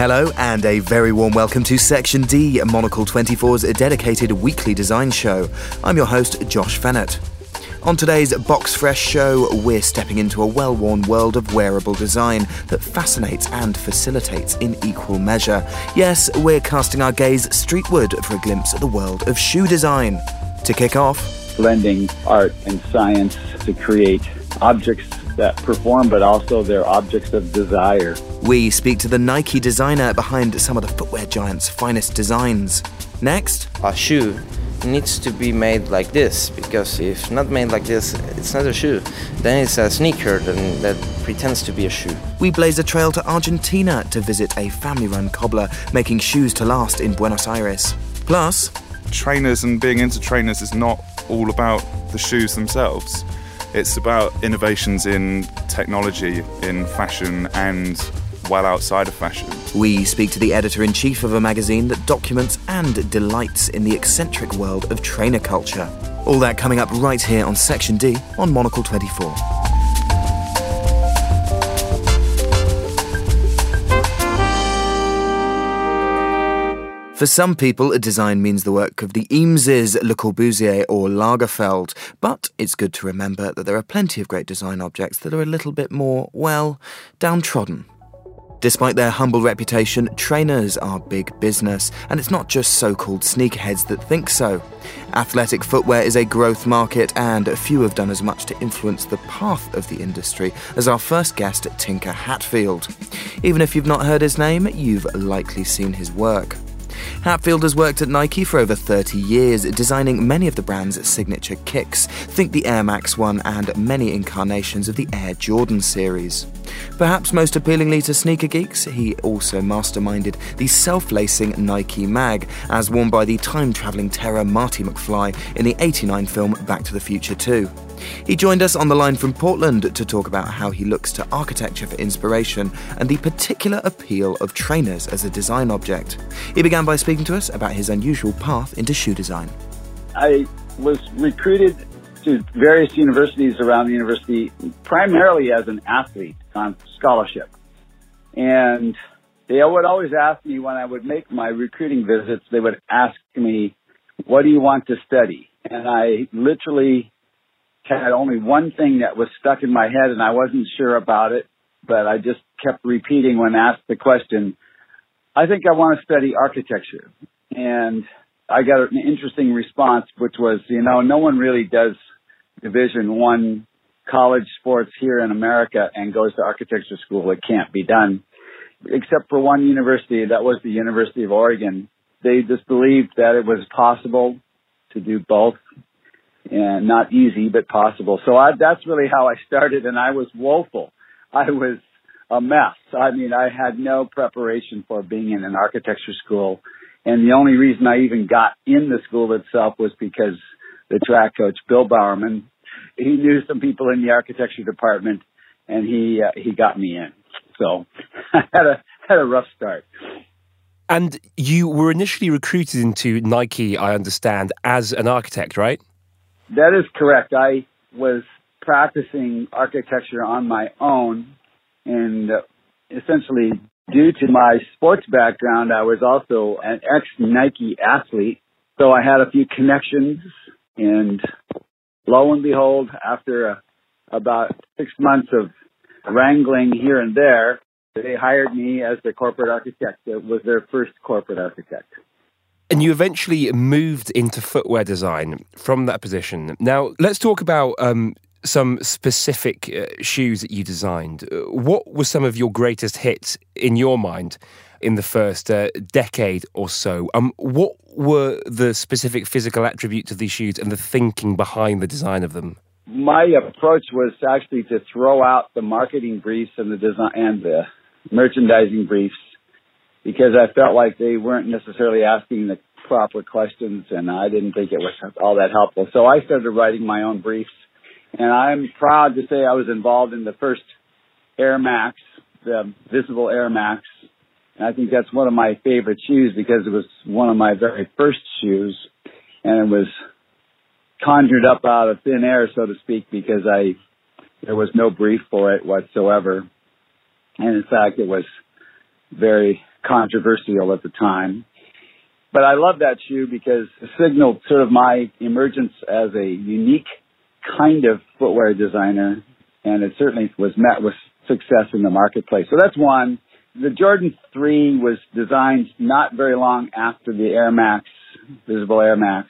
Hello and a very warm welcome to Section D, Monocle 24's dedicated weekly design show. I'm your host, Josh Fennett. On today's Box Fresh show, we're stepping into a well-worn world of wearable design that fascinates and facilitates in equal measure. Yes, we're casting our gaze streetward for a glimpse at the world of shoe design. To kick off, blending art and science to create objects that perform, but also they're objects of desire. We speak to the Nike designer behind some of the footwear giant's finest designs. Next, a shoe needs to be made like this, because if not made like this, it's not a shoe. Then it's a sneaker that pretends to be a shoe. We blaze a trail to Argentina to visit a family-run cobbler making shoes to last in Buenos Aires. Plus, trainers and being into trainers is not all about the shoes themselves. It's about innovations in technology, in fashion, and well outside of fashion. We speak to the editor-in-chief of a magazine that documents and delights in the eccentric world of trainer culture. All that coming up right here on Section D on Monocle 24. For some people, design means the work of the Eameses, Le Corbusier or Lagerfeld. But it's good to remember that there are plenty of great design objects that are a little bit more, well, downtrodden. Despite their humble reputation, trainers are big business, and it's not just so-called sneakerheads that think so. Athletic footwear is a growth market, and few have done as much to influence the path of the industry as our first guest, Tinker Hatfield. Even if you've not heard his name, you've likely seen his work. Hatfield has worked at Nike for over 30 years, designing many of the brand's signature kicks. Think the Air Max 1 and many incarnations of the Air Jordan series. Perhaps most appealingly to sneaker geeks, he also masterminded the self-lacing Nike Mag, as worn by the time-travelling terror Marty McFly in the '89 film Back to the Future 2. He joined us on the line from Portland to talk about how he looks to architecture for inspiration and the particular appeal of trainers as a design object. He began by speaking to us about his unusual path into shoe design. I was recruited to various universities around the university primarily as an athlete on scholarship. And they would always ask me when I would make my recruiting visits, they would ask me, what do you want to study? And I literally had only one thing that was stuck in my head, and I wasn't sure about it, but I just kept repeating when asked the question, I think I want to study architecture. And I got an interesting response, which was, no one really does Division I college sports here in America and goes to architecture school. It can't be done, except for one university. That was the University of Oregon. They just believed that it was possible to do both. And not easy, but possible. So that's really how I started, and I was woeful. I was a mess. I had no preparation for being in an architecture school, and the only reason I even got in the school itself was because the track coach, Bill Bowerman, he knew some people in the architecture department, and he got me in. So I had a rough start. And you were initially recruited into Nike, I understand, as an architect, right? That is correct. I was practicing architecture on my own, and essentially due to my sports background, I was also an ex-Nike athlete. So I had a few connections, and lo and behold, after about 6 months of wrangling here and there, they hired me as the corporate architect. It was their first corporate architect. And you eventually moved into footwear design from that position. Now, let's talk about some specific shoes that you designed. What were some of your greatest hits in your mind in the first decade or so? What were the specific physical attributes of these shoes and the thinking behind the design of them? My approach was actually to throw out the marketing briefs and the design and the merchandising briefs, because I felt like they weren't necessarily asking the proper questions, and I didn't think it was all that helpful. So I started writing my own briefs, and I'm proud to say I was involved in the first Air Max, the Visible Air Max, and I think that's one of my favorite shoes because it was one of my very first shoes, and it was conjured up out of thin air, so to speak, because there was no brief for it whatsoever. And in fact, it was very controversial at the time. But I love that shoe because it signaled sort of my emergence as a unique kind of footwear designer, and it certainly was met with success in the marketplace. So that's one. The Jordan 3 was designed not very long after the Air Max, Visible Air Max,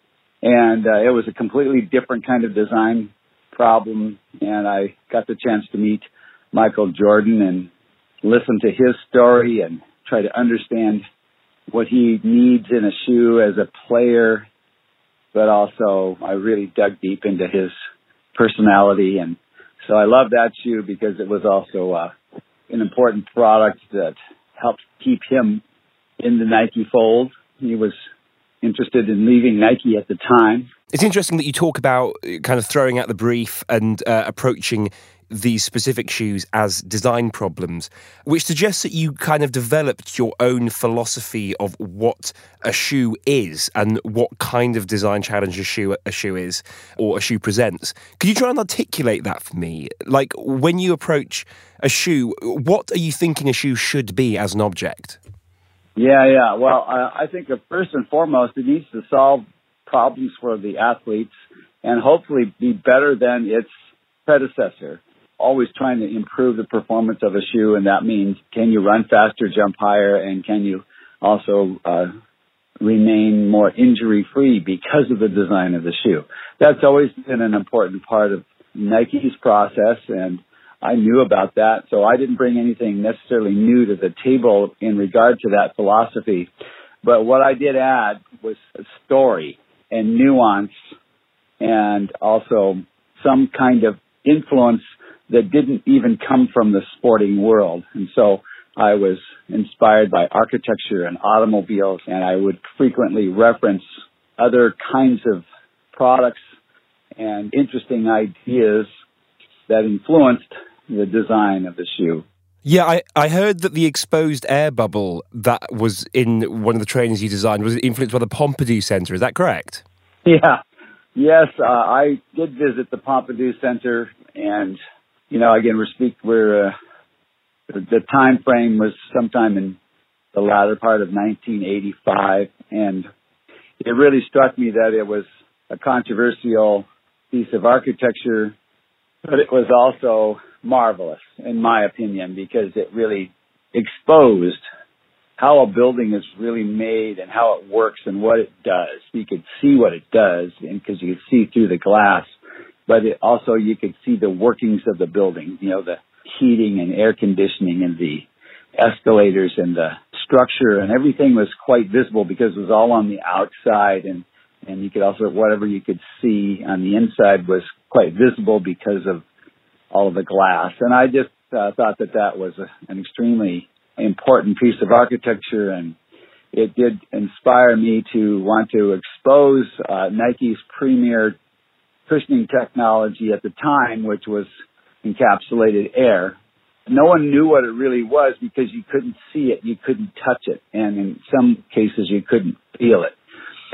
and it was a completely different kind of design problem, and I got the chance to meet Michael Jordan and listen to his story and try to understand what he needs in a shoe as a player, but also I really dug deep into his personality. And so I love that shoe because it was also an important product that helped keep him in the Nike fold. He was interested in leaving Nike at the time. It's interesting that you talk about kind of throwing out the brief and approaching these specific shoes as design problems, which suggests that you kind of developed your own philosophy of what a shoe is and what kind of design challenge a shoe is or a shoe presents. Could you try and articulate that for me? Like, when you approach a shoe, what are you thinking a shoe should be as an object? Yeah. Well, I think that first and foremost, it needs to solve problems for the athletes and hopefully be better than its predecessor. Always trying to improve the performance of a shoe, and that means can you run faster, jump higher, and can you also remain more injury-free because of the design of the shoe. That's always been an important part of Nike's process, and I knew about that, so I didn't bring anything necessarily new to the table in regard to that philosophy. But what I did add was a story and nuance and also some kind of influence that didn't even come from the sporting world. And so I was inspired by architecture and automobiles, and I would frequently reference other kinds of products and interesting ideas that influenced the design of the shoe. Yeah, I heard that the exposed air bubble that was in one of the trainers you designed was influenced by the Pompidou Center. Is that correct? Yeah. Yes, I did visit the Pompidou Center, and again, the time frame was sometime in the latter part of 1985, and it really struck me that it was a controversial piece of architecture, but it was also marvelous, in my opinion, because it really exposed how a building is really made and how it works and what it does. You could see what it does, and because you could see through the glass. But also you could see the workings of the building, the heating and air conditioning and the escalators and the structure, and everything was quite visible because it was all on the outside, and you could also, whatever you could see on the inside was quite visible because of all of the glass. And I just thought that was an extremely important piece of architecture, and it did inspire me to want to expose Nike's premier cushioning technology at the time, which was encapsulated air. No one knew what it really was because you couldn't see it, you couldn't touch it, and in some cases you couldn't feel it.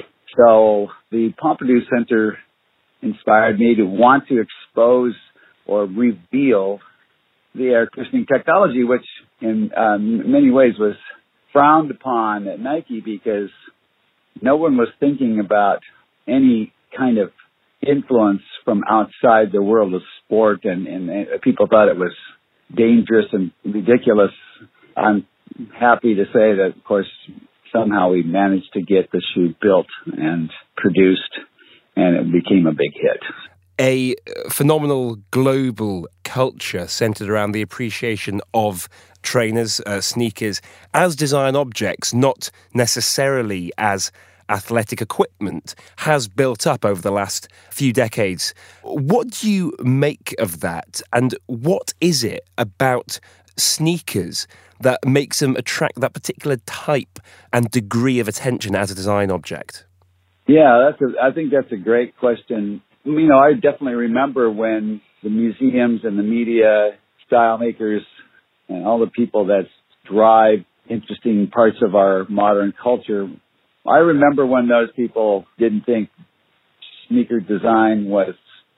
So the Pompidou Center inspired me to want to expose or reveal the air cushioning technology, which in many ways was frowned upon at Nike because no one was thinking about any kind of influence from outside the world of sport, and people thought it was dangerous and ridiculous. I'm happy to say that, of course, somehow we managed to get the shoe built and produced, and it became a big hit. A phenomenal global culture centered around the appreciation of trainers, sneakers, as design objects, not necessarily as athletic equipment, has built up over the last few decades. What do you make of that? And what is it about sneakers that makes them attract that particular type and degree of attention as a design object? Yeah, I think that's a great question. I definitely remember when the museums and the media, style makers, and all the people that drive interesting parts of our modern culture, I remember when those people didn't think sneaker design was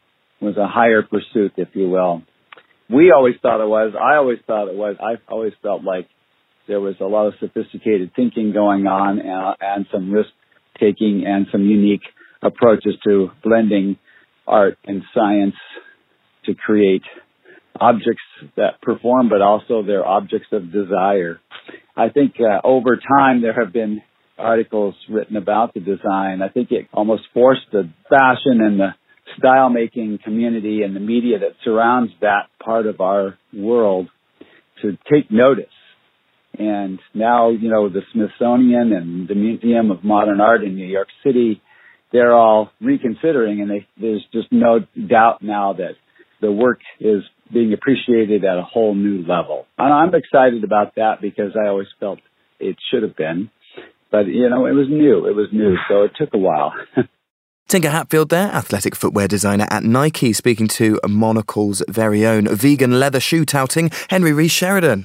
a higher pursuit, if you will. We always thought it was. I always thought it was. I always felt like There was a lot of sophisticated thinking going on and some risk-taking and some unique approaches to blending art and science to create objects that perform, but also they're objects of desire. I think over time there have been articles written about the design. I think it almost forced the fashion and the style-making community and the media that surrounds that part of our world to take notice. And now, the Smithsonian and the Museum of Modern Art in New York City, they're all reconsidering, and there's just no doubt now that the work is being appreciated at a whole new level. And I'm excited about that because I always felt it should have been. But, it was new, so it took a while. Tinker Hatfield there, athletic footwear designer at Nike, speaking to Monocle's very own vegan leather shoe touting, Henry Rees Sheridan.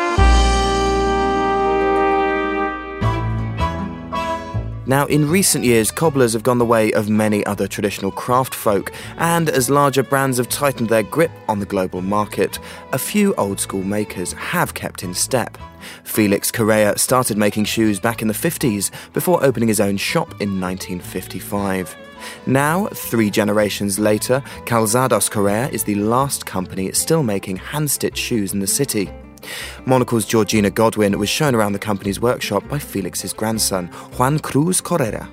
Now, in recent years, cobblers have gone the way of many other traditional craft folk, and as larger brands have tightened their grip on the global market, a few old-school makers have kept in step. Felix Correa started making shoes back in the 50s before opening his own shop in 1955. Now, 3 generations later, Calzados Correa is the last company still making hand-stitched shoes in the city. Monocle's Georgina Godwin was shown around the company's workshop by Felix's grandson, Juan Cruz Correa.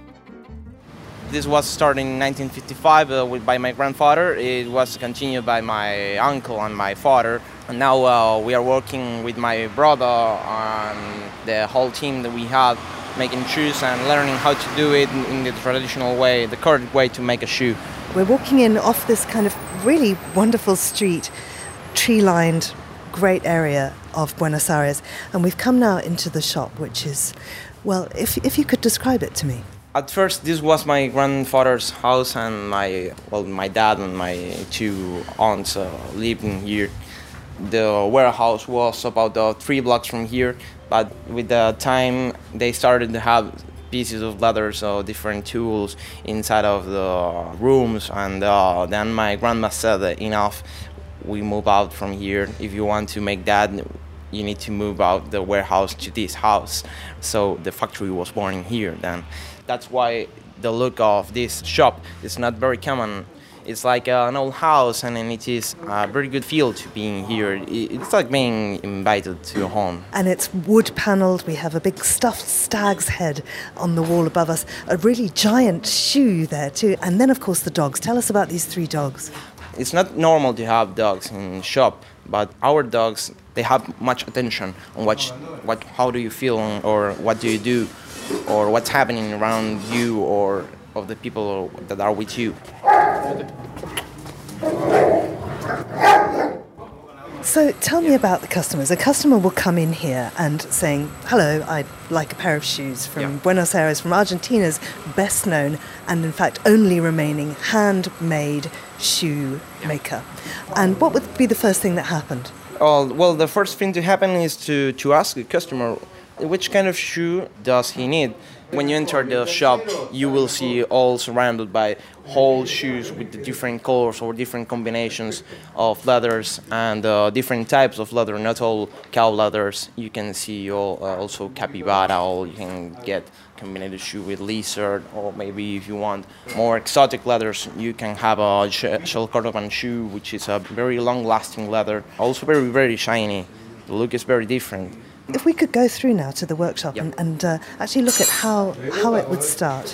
This was started in 1955 by my grandfather. It was continued by my uncle and my father. And now we are working with my brother and the whole team that we have, making shoes and learning how to do it in the traditional way, the correct way to make a shoe. We're walking in off this kind of really wonderful street, tree-lined, great area of Buenos Aires, and we've come now into the shop, which is, well, if you could describe it to me. At first, this was my grandfather's house, and my dad and my 2 aunts living here. The warehouse was about 3 blocks from here, but with the time, they started to have pieces of leather, so different tools inside of the rooms, and then my grandma said enough. We move out from here. If you want to make that, you need to move out the warehouse to this house. So the factory was born in here then. That's why the look of this shop is not very common. It's like an old house, and it is a very good feel to being here. It's like being invited to a home. And it's wood panelled. We have a big stuffed stag's head on the wall above us, a really giant shoe there too. And then, of course, the dogs. Tell us about these 3 dogs. It's not normal to have dogs in shop, but our dogs, they have much attention on how do you feel, or what do you do, or what's happening around you, or of the people that are with you. So tell me about the customers. A customer will come in here and saying, hello, I'd like a pair of shoes from Buenos Aires, from Argentina's best known and in fact only remaining handmade shoe maker. And what would be the first thing that happened? Well, the first thing to happen is to ask the customer which kind of shoe does he need. When you enter the shop, you will see all surrounded by whole shoes with the different colors or different combinations of leathers and different types of leather, not all cow leathers. You can see also capybara, or you can get combined shoe with lizard, or maybe if you want more exotic leathers, you can have a shell cordovan shoe, which is a very long-lasting leather, also very, very shiny. The look is very different. If we could go through now to the workshop and actually look at how it would start.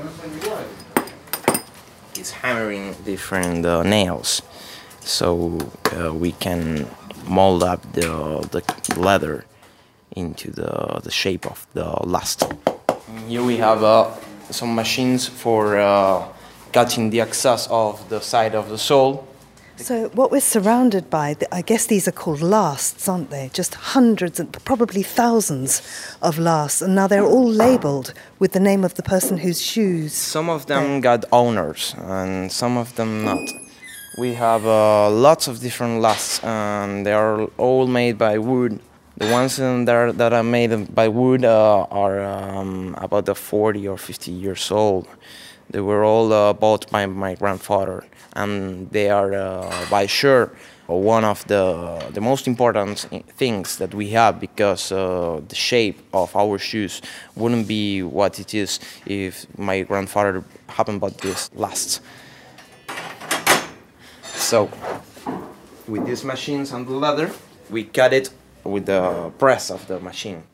It's hammering different nails, so we can mold up the leather into the shape of the last. Here we have some machines for cutting the excess of the side of the sole. So what we're surrounded by, I guess these are called lasts, aren't they? Just hundreds and probably thousands of lasts. And now they're all labelled with the name of the person whose shoes. Some of them got owners and some of them not. We have lots of different lasts, and they are all made by wood. The ones that are made by wood are about 40 or 50 years old. They were all bought by my grandfather and they are by sure one of the most important things that we have, because the shape of our shoes wouldn't be what it is if my grandfather hadn't bought this last. So with these machines and the leather, we cut it with the press of the machine.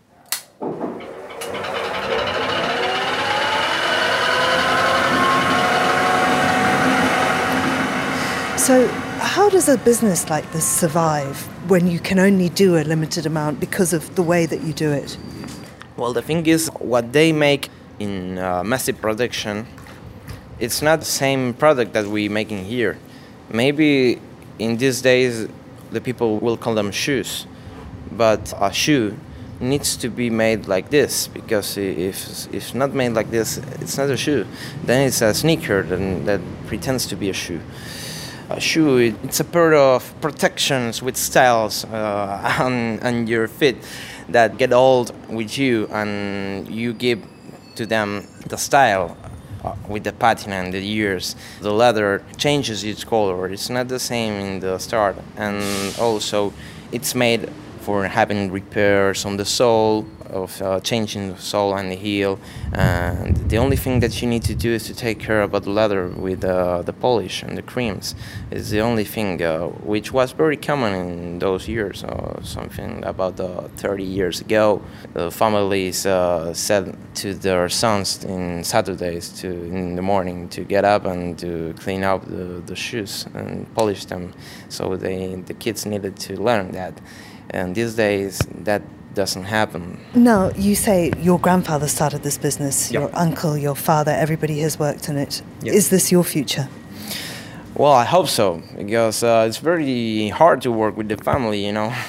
So how does a business like this survive when you can only do a limited amount because of the way that you do it? Well, the thing is, what they make in massive production, it's not the same product that we making here. Maybe in these days the people will call them shoes, but a shoe needs to be made like this, because if it's not made like this, it's not a shoe. Then it's a sneaker that pretends to be a shoe. A shoe, it's a pair of protections with styles on your feet that get old with you, and you give to them the style with the patina and the years. The leather changes its color. It's not the same in the start, and also it's made for having repairs on the sole, of changing the sole and the heel, and the only thing that you need to do is to take care about the leather with the polish and the creams. It's the only thing which was very common in those years, something about 30 years ago. The families said to their sons in Saturdays in the morning to get up and to clean up the shoes and polish them, so the kids needed to learn that. And these days that doesn't happen. Now, you say your grandfather started this business, Yeah. your uncle, your father, everybody has worked in it. Yeah. Is this your future? Well, I hope so, because it's very hard to work with the family, you know.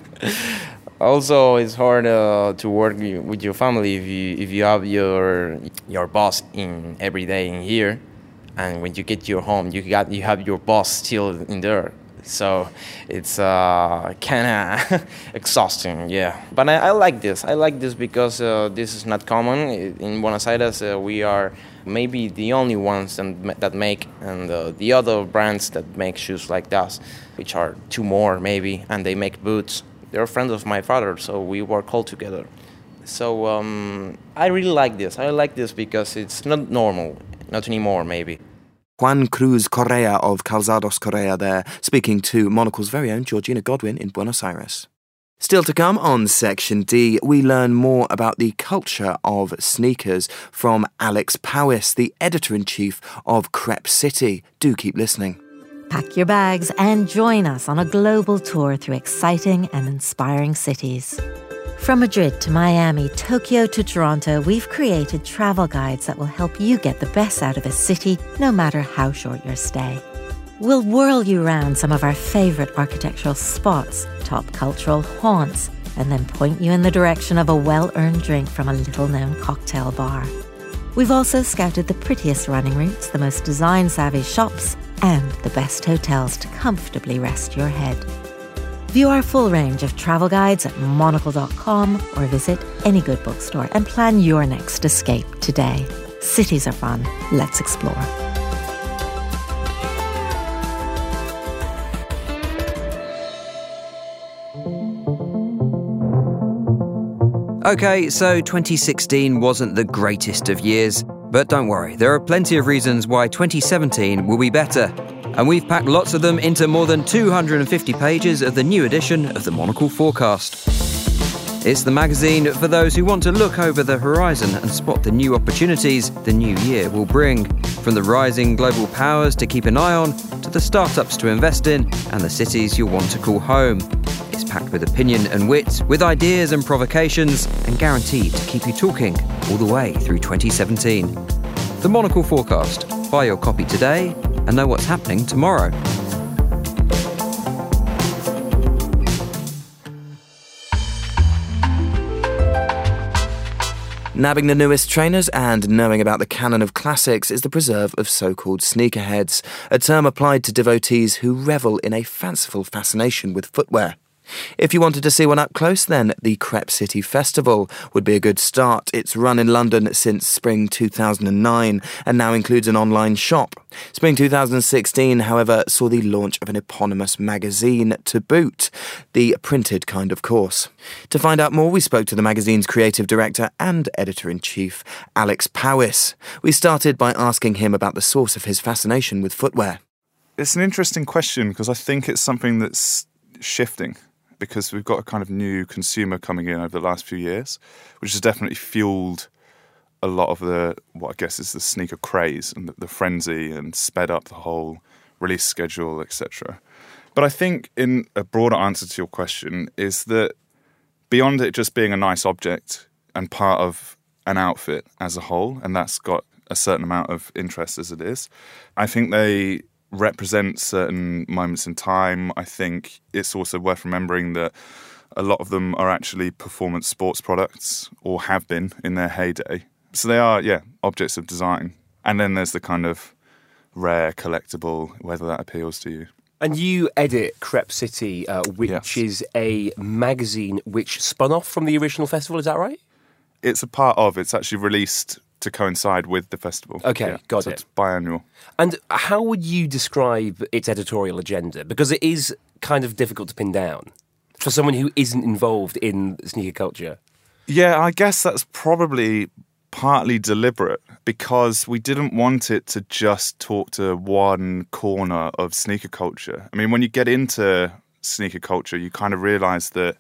Also, it's hard to work with your family if you have your boss in every day in here, and when you get to your home, you have your boss still in there. So it's kind of exhausting, yeah. But I like this. I like this because this is not common. In Buenos Aires, we are maybe the only ones that make, and the other brands that make shoes like us, which are two more maybe, and they make boots. They're friends of my father, so we work all together. So I really like this. I like this because it's not normal, not anymore maybe. Juan Cruz Correa of Calzados Correa there, speaking to Monocle's very own Georgina Godwin in Buenos Aires. Still to come on Section D, we learn more about the culture of sneakers from Alex Powys, the editor-in-chief of Crepe City. Do keep listening. Pack your bags and join us on a global tour through exciting and inspiring cities. From Madrid to Miami, Tokyo to Toronto, we've created travel guides that will help you get the best out of a city, no matter how short your stay. We'll whirl you around some of our favourite architectural spots, top cultural haunts, and then point you in the direction of a well-earned drink from a little-known cocktail bar. We've also scouted the prettiest running routes, the most design-savvy shops, and the best hotels to comfortably rest your head. View our full range of travel guides at monocle.com or visit any good bookstore and plan your next escape today. Cities are fun. Let's explore. Okay, so 2016 wasn't the greatest of years, but don't worry, there are plenty of reasons why 2017 will be better. And we've packed lots of them into more than 250 pages of the new edition of the Monocle Forecast. It's the magazine for those who want to look over the horizon and spot the new opportunities the new year will bring. From the rising global powers to keep an eye on, to the startups to invest in, and the cities you'll want to call home. It's packed with opinion and wit, with ideas and provocations, and guaranteed to keep you talking all the way through 2017. The Monocle Forecast. Buy your copy today and know what's happening tomorrow. Nabbing the newest trainers and knowing about the canon of classics is the preserve of so-called sneakerheads, a term applied to devotees who revel in a fanciful fascination with footwear. If you wanted to see one up close then, the Crep City Festival would be a good start. It's run in London since spring 2009 and now includes an online shop. Spring 2016, however, saw the launch of an eponymous magazine to boot. The printed kind, of course. To find out more, we spoke to the magazine's creative director and editor-in-chief, Alex Powys. We started by asking him about the source of his fascination with footwear. It's an interesting question because I think it's something that's shifting, because we've got a kind of new consumer coming in over the last few years, which has definitely fueled a lot of what I guess is the sneaker craze and the frenzy, and sped up the whole release schedule, etc. But I think in a broader answer to your question is that beyond it just being a nice object and part of an outfit as a whole, and that's got a certain amount of interest as it is, I think they represent certain moments in time. I think it's also worth remembering that a lot of them are actually performance sports products, or have been in their heyday. So they are, objects of design. And then there's the kind of rare collectible, whether that appeals to you. And you edit Crep City, which is a magazine which spun off from the original festival, is that right? It's a part of, it's actually released to coincide with the festival. Okay, got it. It's biannual. And how would you describe its editorial agenda? Because it is kind of difficult to pin down for someone who isn't involved in sneaker culture. Yeah, I guess that's probably partly deliberate, because we didn't want it to just talk to one corner of sneaker culture. I mean, when you get into sneaker culture, you kind of realise that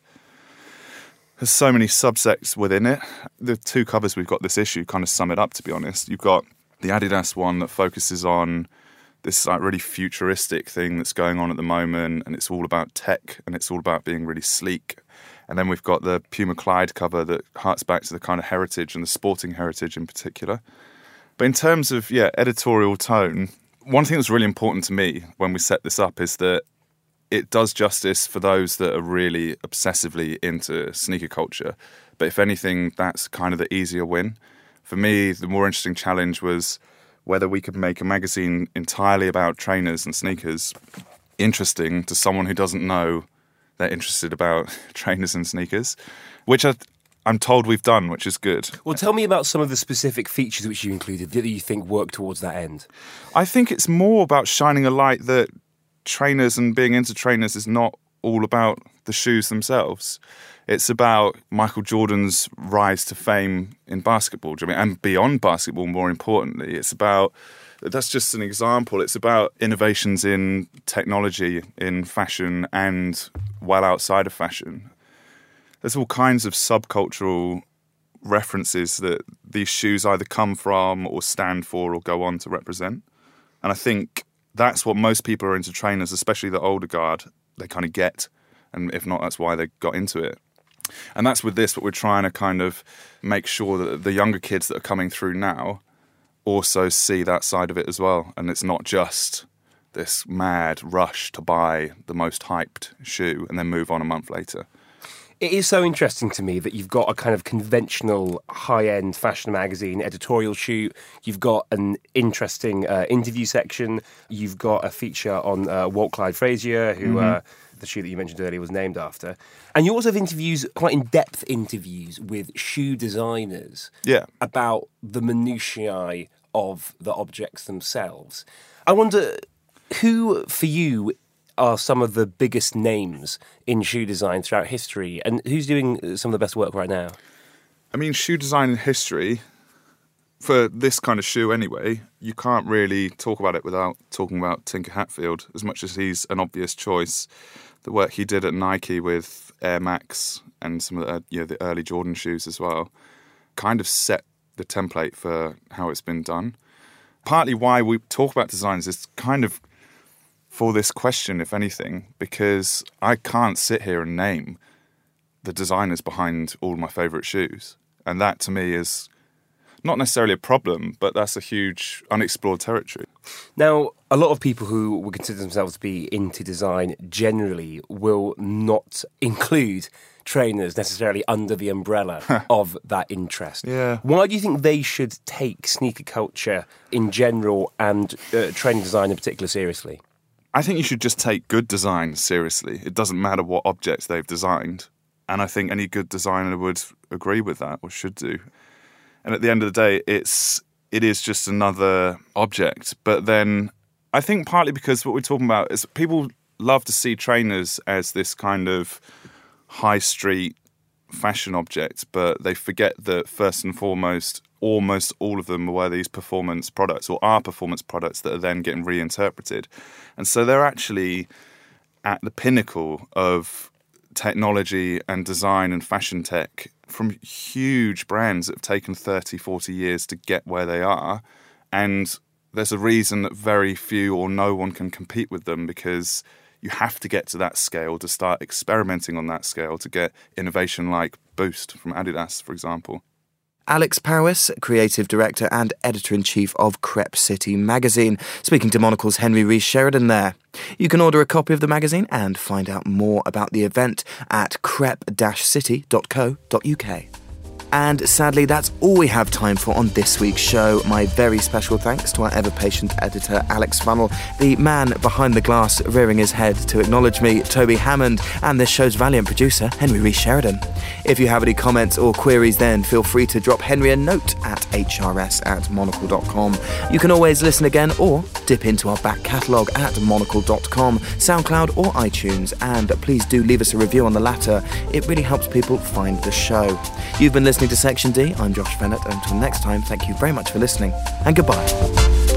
there's so many subsects within it. The two covers we've got this issue kind of sum it up, to be honest. You've got the Adidas one that focuses on this like really futuristic thing that's going on at the moment, and it's all about tech, and it's all about being really sleek. And then we've got the Puma Clyde cover that harks back to the kind of heritage, and the sporting heritage in particular. But in terms of, editorial tone, one thing that's really important to me when we set this up is that it does justice for those that are really obsessively into sneaker culture. But if anything, that's kind of the easier win. For me, the more interesting challenge was whether we could make a magazine entirely about trainers and sneakers interesting to someone who doesn't know they're interested about trainers and sneakers, which I'm told we've done, which is good. Well, tell me about some of the specific features which you included that you think work towards that end. I think it's more about shining a light that trainers and being into trainers is not all about the shoes themselves. It's about Michael Jordan's rise to fame in basketball, and beyond basketball, more importantly. It's about, that's just an example, it's about innovations in technology, in fashion, and well outside of fashion. There's all kinds of subcultural references that these shoes either come from or stand for or go on to represent. And I think that's what most people who are into trainers, especially the older guard, they kind of get. And if not, that's why they got into it. And that's with this, what we're trying to kind of make sure that the younger kids that are coming through now also see that side of it as well. And it's not just this mad rush to buy the most hyped shoe and then move on a month later. It is so interesting to me that you've got a kind of conventional high-end fashion magazine editorial shoot. You've got an interesting interview section. You've got a feature on Walt Clyde Frazier, who the shoe that you mentioned earlier was named after. And you also have interviews, quite in-depth interviews with shoe designers about the minutiae of the objects themselves. I wonder, who, for you, are some of the biggest names in shoe design throughout history, and who's doing some of the best work right now? I mean, shoe design in history, for this kind of shoe anyway, you can't really talk about it without talking about Tinker Hatfield, as much as he's an obvious choice. The work he did at Nike with Air Max and some of the early Jordan shoes as well kind of set the template for how it's been done. Partly why we talk about designs is kind of for this question, if anything, because I can't sit here and name the designers behind all my favourite shoes. And that, to me, is not necessarily a problem, but that's a huge unexplored territory. Now, a lot of people who would consider themselves to be into design generally will not include trainers necessarily under the umbrella of that interest. Yeah. Why do you think they should take sneaker culture in general and training design in particular seriously? I think you should just take good design seriously. It doesn't matter what objects they've designed. And I think any good designer would agree with that, or should do. And at the end of the day, it is just another object. But then I think partly because what we're talking about is people love to see trainers as this kind of high street fashion object, but they forget that first and foremost, almost all of them were these performance products, or are performance products that are then getting reinterpreted. And so they're actually at the pinnacle of technology and design and fashion tech from huge brands that have taken 30, 40 years to get where they are. And there's a reason that very few or no one can compete with them, because you have to get to that scale to start experimenting on that scale to get innovation like Boost from Adidas, for example. Alex Parris, creative director and editor-in-chief of Crep City magazine, speaking to Monocle's Henry Rees Sheridan there. You can order a copy of the magazine and find out more about the event at crep-city.co.uk. And sadly, that's all we have time for on this week's show. My very special thanks to our ever-patient editor, Alex Funnell, the man behind the glass rearing his head to acknowledge me, Toby Hammond, and this show's valiant producer, Henry Rees Sheridan. If you have any comments or queries, then feel free to drop Henry a note at hrs@monocle.com. You can always listen again or dip into our back catalogue at monocle.com, SoundCloud or iTunes, and please do leave us a review on the latter. It really helps people find the show. You've been listening to Section D. I'm Josh Bennett. Until next time, thank you very much for listening, and goodbye.